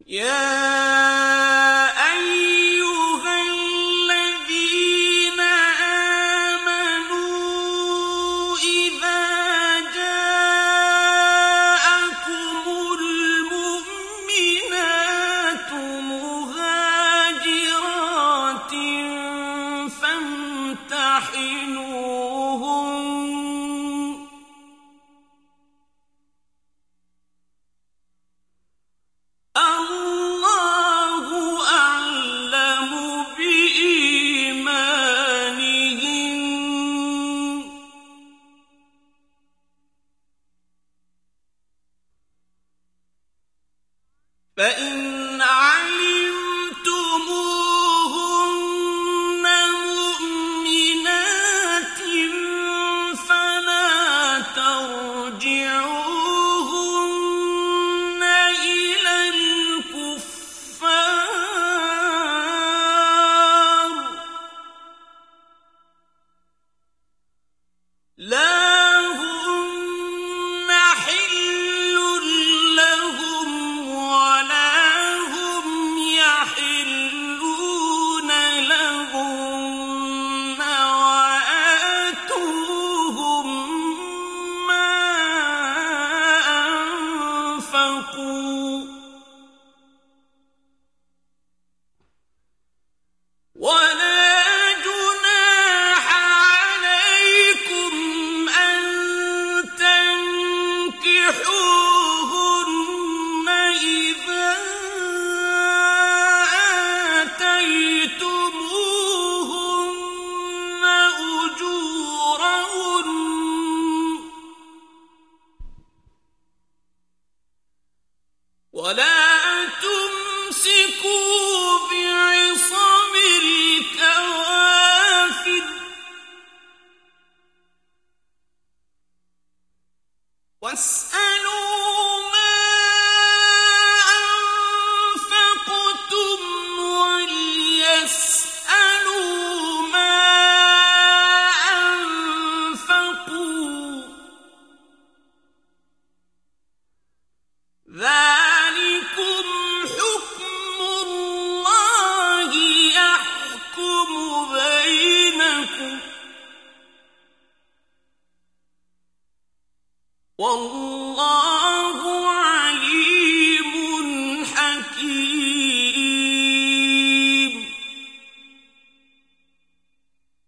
يا أيها الذين آمنوا إذا جاءكم المؤمنات مهاجرات فامتحنوهن الله أعلم بإيمانهن فإن علمتموهن مؤمنات فلا ترجعوهن إلى الكفار لا هن حل لهم ولا هم يحلون لهن وآتوهم ما أنفقوا ولا جناح عليكم أن تنكحوهن إذا آتيتموهن أجورهن ولا تمسكوا بعصم الكوافر واسألوا ما أنفقتم وليسألوا ما أنفقوا ذلكم حكم الله يحكم بينكم والله